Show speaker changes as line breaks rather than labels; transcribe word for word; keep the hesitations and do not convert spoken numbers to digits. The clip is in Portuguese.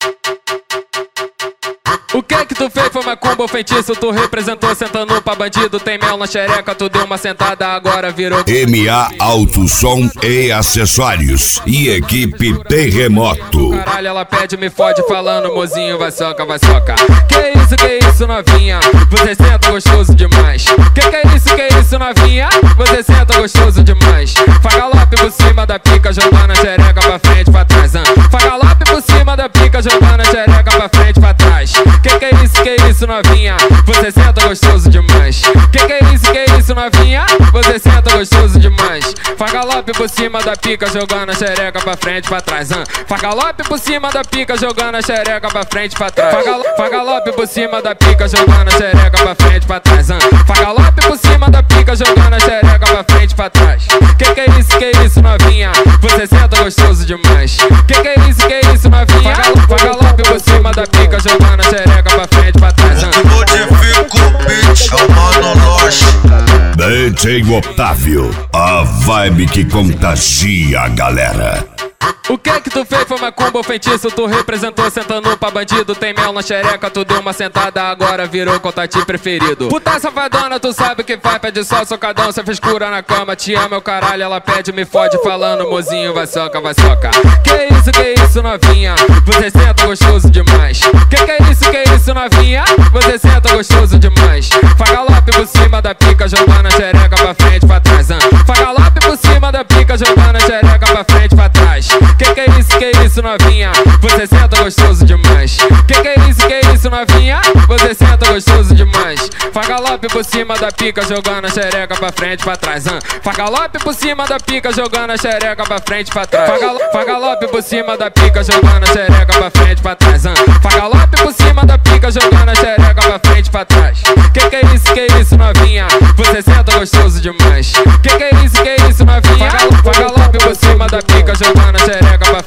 O que que tu fez foi macumba ou feitiço? Tu representou sentando pra bandido. Tem mel na xereca, tu deu uma sentada, agora virou
M A Alto Som e Acessórios e equipe Terremoto.
Caralho, ela pede, me fode falando, mozinho, vai soca, vai soca. Que isso, que isso, novinha? Você senta gostoso demais. Que que é isso, que é isso, novinha? Você senta gostoso demais. Faz galope por cima da pica, jogando a xereca pra frente, pra trás. Hein? Faz galope por cima da pica, jogando a xereca pra frente, pra trás. Que que é isso, que é isso, novinha? Você senta gostoso demais. Que que é isso, que é isso, novinha? Você senta gostoso demais. Faz galope por cima da pica, jogando a xereca pra frente, pra trás. Hein? Faz galope por cima da pica, jogando a xereca pra frente, pra trás. Faz galo- faz galope por cima da pica, jogando a xereca pra frente, pra trás. Hein? Faz galope por cima da pica, jogando a xereca pra frente, pra trás. Que que é isso, que é isso, novinha? Você senta gostoso demais. Que que é isso, que é isso, novinha? Faz galope por cima da pica, jogando a xereca pra frente, pra trás. Hein?
Modifica o beat, chamando nós.
D J Otávio, a vibe que contagia a galera.
O que que tu fez foi macumba ou feitiço? Tu representou sentando pra bandido. Tem mel na xereca, tu deu uma sentada, agora virou contatinho preferido. Puta safadona, tu sabe o que faz, pede só socadão, cê fez cura na cama. Te ama, meu caralho, ela pede, me fode falando, mozinho, vai soca, vai soca. Que isso, que isso, novinha? Você senta gostoso demais. Que que é isso, que isso, novinha? Você senta gostoso demais. Faz galope por cima da pica, jogando a xereca pra frente, pra trás. Hein? Faz galope por cima da pica, jogando a xereca pra frente, pra trás. Que que é isso, que é isso, novinha? Você senta gostoso demais. Que que é isso, que é isso, novinha? Você senta gostoso demais. Faz galope por cima da pica, jogando a xereca pra frente, pra trás. Hein? Faz galope por cima da pica, jogando a xereca pra frente, pra trás. Faz galo- faz galope por cima da pica, jogando a xereca pra frente, pra trás. Hein? Faz galope por cima da pica, jogando a xereca pra frente, pra trás. Que que é isso, que é isso, novinha? Você senta gostoso demais. Que que é isso, que é isso, novinha? Faz galope por cima da pica, jogando a xereca pra